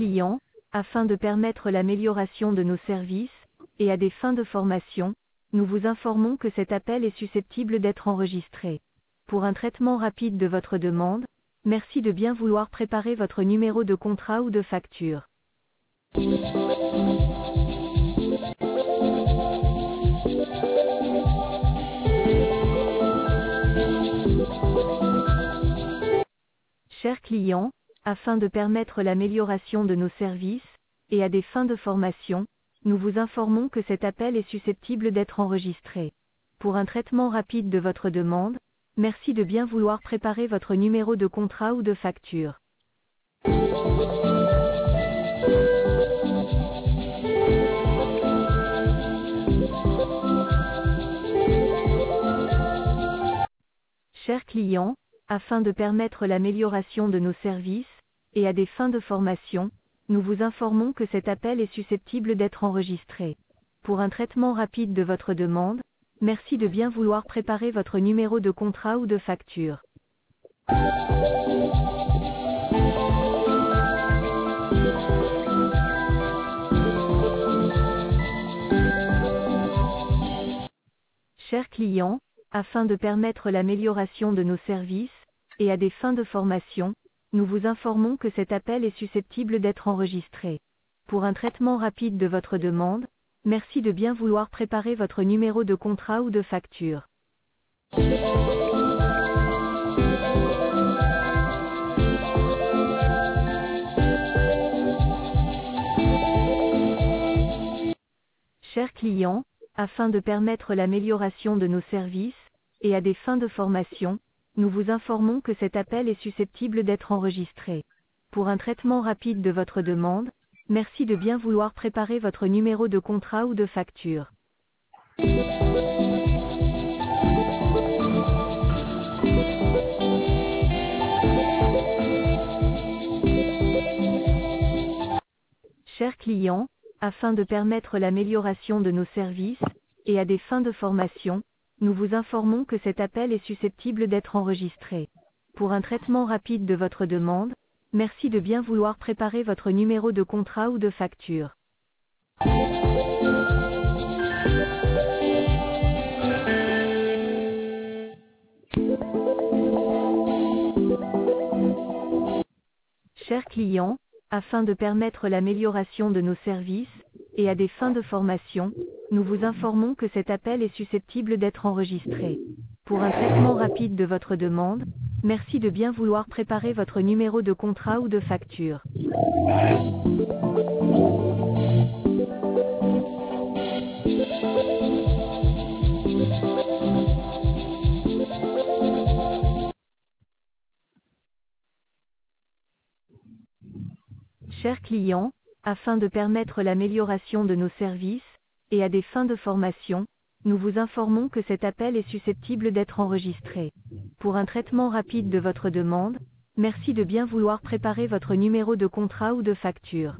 client, afin de permettre l'amélioration de nos services, et à des fins de formation, nous vous informons que cet appel est susceptible d'être enregistré. Pour un traitement rapide de votre demande, merci de bien vouloir préparer votre numéro de contrat ou de facture. Chers clients, afin de permettre l'amélioration de nos services, et à des fins de formation, nous vous informons que cet appel est susceptible d'être enregistré. Pour un traitement rapide de votre demande, merci de bien vouloir préparer votre numéro de contrat ou de facture. Chers clients, afin de permettre l'amélioration de nos services, et à des fins de formation, nous vous informons que cet appel est susceptible d'être enregistré. Pour un traitement rapide de votre demande, merci de bien vouloir préparer votre numéro de contrat ou de facture. Chers clients, afin de permettre l'amélioration de nos services, et à des fins de formation, nous vous informons que cet appel est susceptible d'être enregistré. Pour un traitement rapide de votre demande, merci de bien vouloir préparer votre numéro de contrat ou de facture. Chers clients, afin de permettre l'amélioration de nos services, et à des fins de formation, nous vous informons que cet appel est susceptible d'être enregistré. Pour un traitement rapide de votre demande, merci de bien vouloir préparer votre numéro de contrat ou de facture. Chers clients, afin de permettre l'amélioration de nos services, et à des fins de formation, nous vous informons que cet appel est susceptible d'être enregistré. Pour un traitement rapide de votre demande, merci de bien vouloir préparer votre numéro de contrat ou de facture. Chers clients, afin de permettre l'amélioration de nos services, et à des fins de formation, nous vous informons que cet appel est susceptible d'être enregistré. Pour un traitement rapide de votre demande, merci de bien vouloir préparer votre numéro de contrat ou de facture. Chers clients, afin de permettre l'amélioration de nos services, et à des fins de formation, nous vous informons que cet appel est susceptible d'être enregistré. Pour un traitement rapide de votre demande, merci de bien vouloir préparer votre numéro de contrat ou de facture.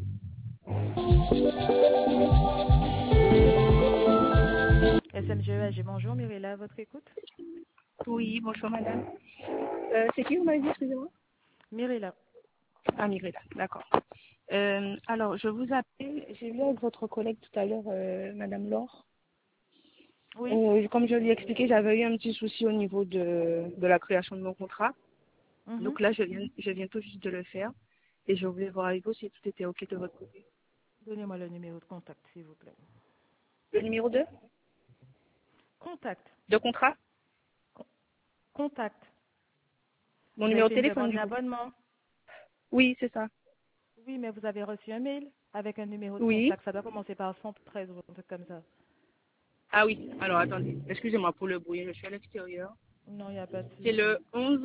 SMGEAG, bonjour, Mirella, à votre écoute. Oui, bonjour madame. C'est qui vous m'avez dit, excusez-moi? Mirella. Ah, Mirella, d'accord. Alors, je vous appelle, j'ai vu avec votre collègue tout à l'heure, madame Laure. Oui. Comme je lui ai expliqué, j'avais eu un petit souci au niveau de la création de mon contrat. Donc là, je viens tout juste de le faire. Et je voulais voir avec vous si tout était OK de votre côté. Donnez-moi le numéro de contact, s'il vous plaît. Le numéro 2 Contact. de contrat? Contact. Mon Vous avez numéro de fait une téléphone, demande du coup. d'abonnement. Oui, c'est ça. Oui, mais vous avez reçu un mail avec un numéro de Oui. contact. Ça doit commencer par 113 ou un truc comme ça. Ah oui, alors attendez. Excusez-moi pour le bruit, je suis à l'extérieur. Non, il n'y a pas de C'est souci. le 11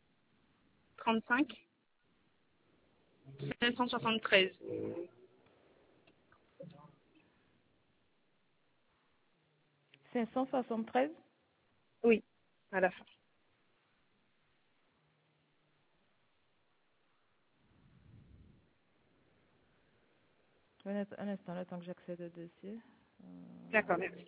35 573. 573. Oui, à la fin. Un instant, le temps que j'accède au dossier. D'accord, merci.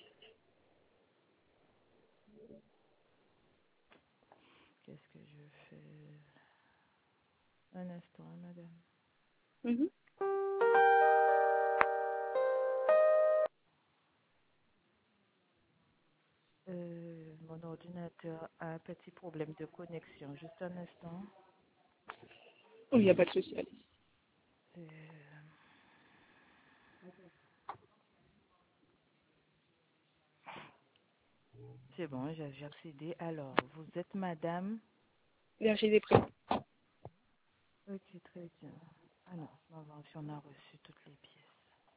Qu'est-ce que je fais? Un instant, madame. Mhm. Mon ordinateur a un petit problème de connexion. Juste un instant. Oui, il n'y a pas de souci. Allez. Euh, C'est bon, j'ai accédé. Alors, vous êtes madame? Berger des Prés. Ok, très bien. Alors, on va voir si on a reçu toutes les pièces.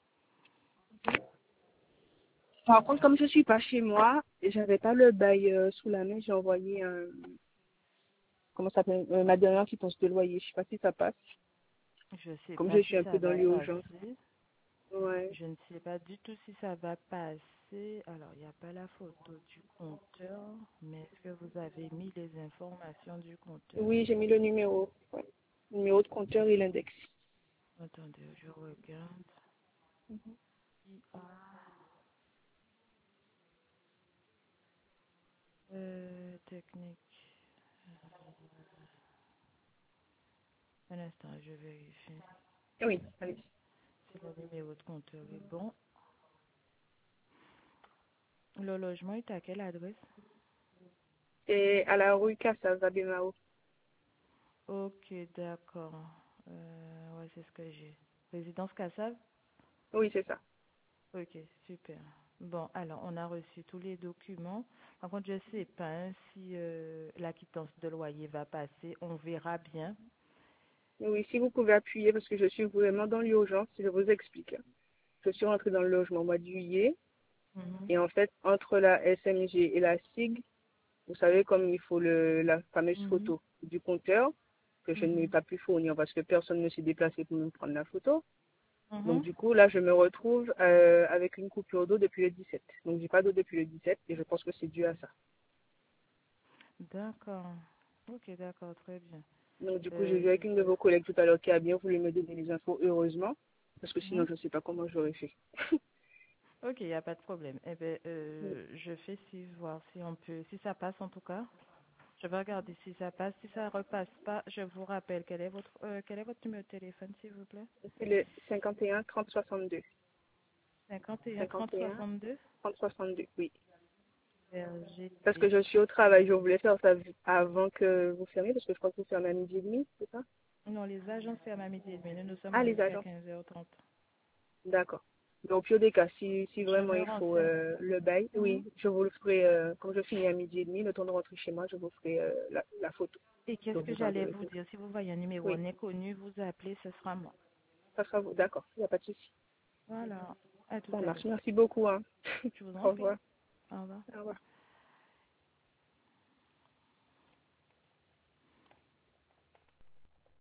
Par contre, comme je suis pas chez moi, et j'avais pas le bail sous la main, j'ai envoyé un, comment ça s'appelle, ma dernière quittance de loyer. Je sais pas si ça passe. Je ne sais Comme pas je si suis un ça peu dans va l'urgence. passer. Ouais. Je ne sais pas du tout si ça va passer. Alors, il n'y a pas la photo du compteur, mais est-ce que vous avez mis les informations du compteur? Oui, j'ai mis le numéro. Ouais. Le numéro de compteur et l'index. Attendez, je regarde. IA. Technique. Un instant, je vérifie. Oui, allez. Si le numéro de compteur est bon. Le logement est à quelle adresse? Et à la rue Cassave, à Bémao. Ok, d'accord. Ouais, c'est ce que j'ai. Résidence Cassave? Oui, c'est ça. Ok, super. Bon, alors, on a reçu tous les documents. Par contre, je ne sais pas hein, si la quittance de loyer va passer. On verra bien. Oui, si vous pouvez appuyer, parce que je suis vraiment dans l'urgence, je vous explique. Je suis rentrée dans le logement au mois de juillet. Mhm, Et en fait, entre la SMG et la SIG, vous savez, comme il faut la fameuse mhm, photo du compteur, que je n'ai mhm, pas pu fournir parce que personne ne s'est déplacé pour me prendre la photo. Donc mhm. du coup, là, je me retrouve avec une coupure d'eau depuis le 17. Donc j'ai pas d'eau depuis le 17 et je pense que c'est dû à ça. D'accord. Ok, d'accord, très bien. Donc du coup, j'ai vu Euh, avec une de vos collègues tout à l'heure qui a bien voulu me donner les infos, heureusement, parce que sinon mhm. je ne sais pas comment j'aurais fait. Ok, il n'y a pas de problème. Eh bien, je fais voir si on peut, si ça passe en tout cas. Je vais regarder si ça passe. Si ça repasse pas, je vous rappelle quel est votre numéro de téléphone, s'il vous plaît? C'est le 51 30 62. 51 30 51 62. 30 62, oui. Berger Parce que des je suis au travail, je voulais faire ça avant que vous fermiez, parce que je crois que vous fermez à midi et demi, c'est ça? Non, les agences ferment à midi et demi. Nous sommes Ah, ouverts les jusqu'à agents. 15h30. D'accord. Donc, au pire des cas, si Je vraiment me il faut renseigne. le bail, Mhm. oui, je vous le ferai, quand je finis à midi et demi, le temps de rentrer chez moi, je vous ferai la photo. Et qu'est-ce Donc, que vous j'allais enverrez vous tout. dire? Si vous voyez un numéro Oui, inconnu, vous appelez, ce sera moi. ça sera vous. D'accord, il n'y a pas de souci. Voilà. À tout Ça à marche. l'heure. Merci beaucoup. Hein. Je vous en Au prie. revoir. Au revoir. Au revoir.